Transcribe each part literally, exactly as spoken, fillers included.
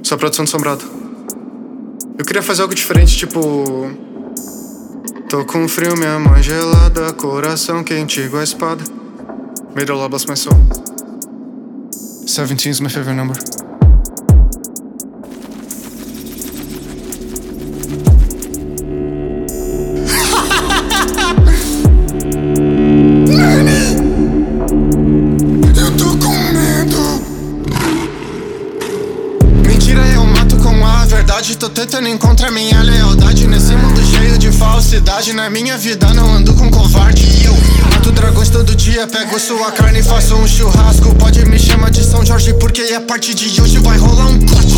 Só produção de sombrado. Eu queria fazer algo diferente, tipo... Tô com frio, minha mão gelada, coração quente igual a espada. Made a law bless my soul. seventeen is my favorite number. Eu tô com medo. Mentira eu mato com a verdade. Tô tentando encontrar minha lealdade nesse mundo cheio de falsidade. Na minha vida não ando com covarde. E eu mato dragões todo dia, pego sua carne e faço um churrasco. Pode me chamar de São Jorge, porque a partir de hoje vai rolar um corte.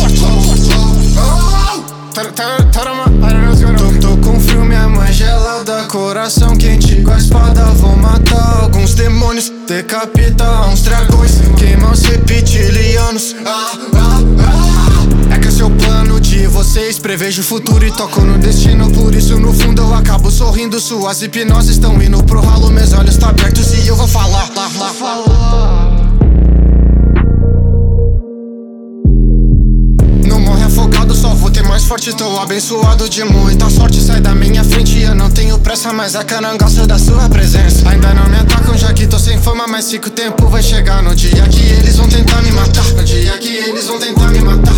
Tô, tô com frio, minha mão gelada, coração quente igual a espada. Vou matar alguns demônios, decapitar uns dragões, queimar os reptilianos. ah, ah, ah. É que esse é o plano de vocês. Prevejo o futuro e toco no destino. Por isso no fundo eu acabo sorrindo. Suas hipnoses estão indo pro ralo. Meus olhos tá abertos e eu vou falar, lá, lá, falar. Não morre afogado, só vou ter mais forte. Tô abençoado de muita sorte. Sai da minha frente, eu não tenho pressa, mas a canangaço da sua presença. Ainda não me atacam, já que tô sem fama, mas sei que o tempo vai chegar. No dia que eles vão tentar me matar. No dia que eles vão tentar me matar.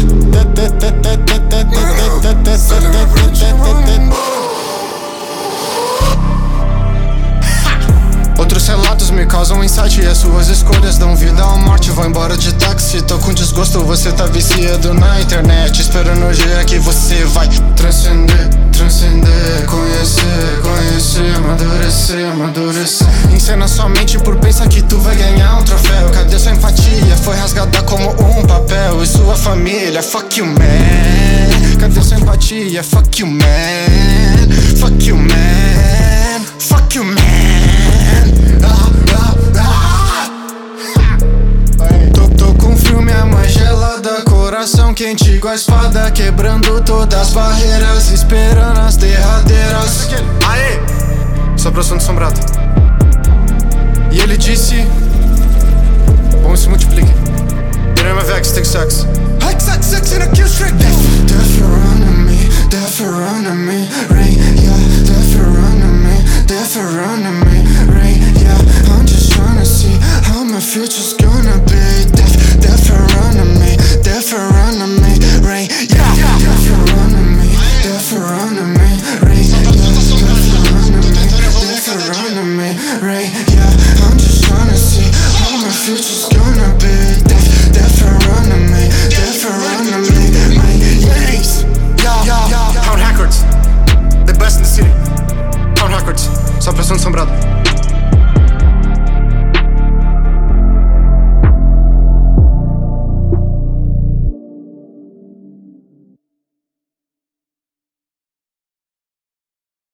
Outros relatos me causam insight e as suas escolhas dão vida ou morte. Vou embora de táxi, tô com desgosto. Você tá viciado na internet, esperando o dia que você vai transcender, transcender, conhecer, conhecer, amadurecer, amadurecer. Encena sua mente por pensar que tu vai ganhar um troféu. Cadê sua empatia? Foi rasgada como um papel. E sua família, fuck you man. Cadê sua empatia? Fuck you man. Fuck you man. Fuck you man. Ah, ah, ah. Tô, tô com frio, minha mão gelada, coração quente igual a espada. Quebrando todas as barreiras, esperando as derradeiras. Aê! Só produção de sombrado. E ele disse: bom, se multiplique. Your name of X, take sex.